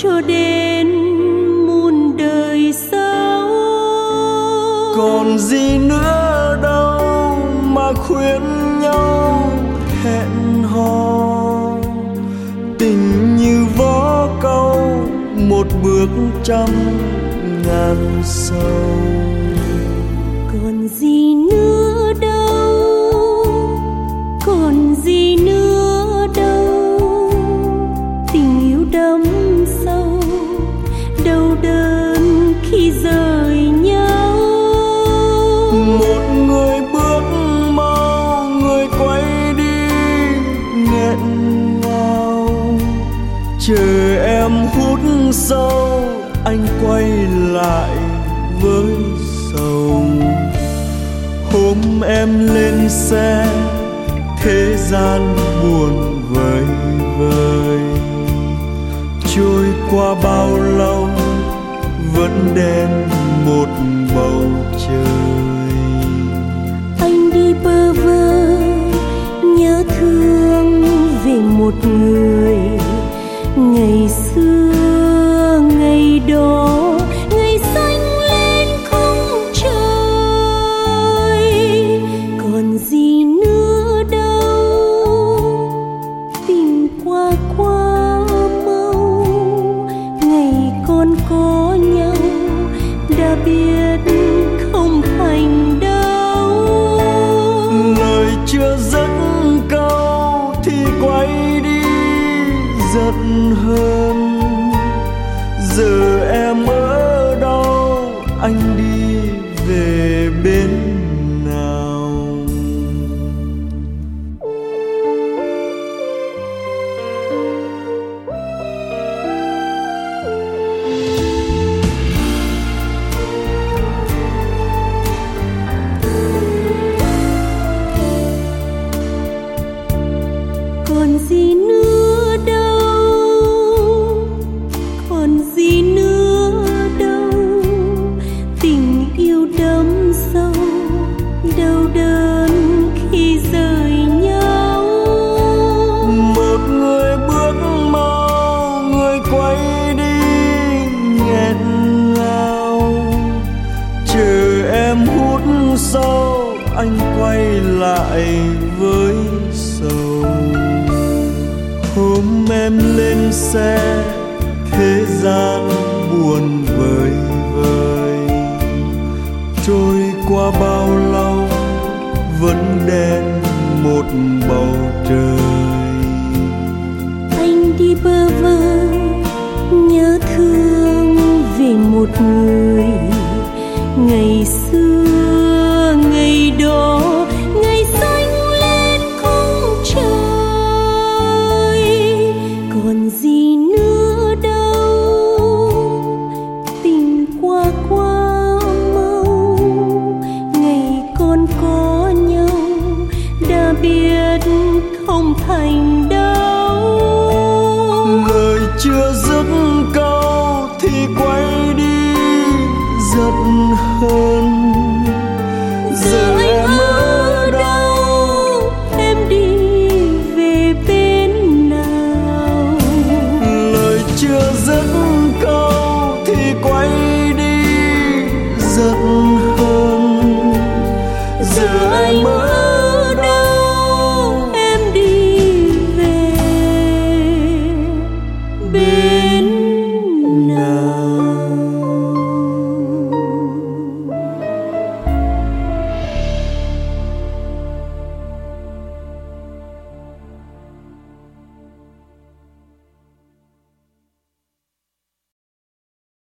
cho đến muôn đời sau. Còn gì nữa đâu mà khuyên nhau hẹn hò, tình như vó câu một bước trăm ngàn sâu. Còn gì nữa đâu, còn gì nữa đâu, tình yêu đắm sâu đau đớn khi rời nhau. Một người bước mau, người quay đi nghẹn ngào, chờ em hút sâu anh quay lại với sầu. Hôm em lên xe thế gian buồn vời vời, trôi qua bao lâu vẫn đen một bầu trời. Anh đi bơ vơ nhớ thương về một người ngày xưa, ngày đó ngày xanh lên không trời. Còn gì nữa đâu, tình qua quá mau, ngày còn có nhau đã biết không thành đâu. Lời chưa dứt câu thì quay đi giận hơn. Giờ em ở đâu, anh đi về bên nào? Còn gì nữa đâu, còn gì nữa đâu, tình yêu đắm sâu đau đớn khi rời nhau. Một người bước mau, người quay đi nghẹn ngào, chờ em hút sâu anh quay lại với sầu. Hôm em lên xe thế gian buồn vời vời, trôi qua bao lâu vẫn đen một bầu trời. Anh đi bơ vơ nhớ thương về một người ngày xưa, ngày đó ngày xanh lên không trời. Còn gì nữa đâu, tình qua quá mau, ngày còn có nhau đã biết không thành đâu. Lời chưa dứt câu thì quay đi giận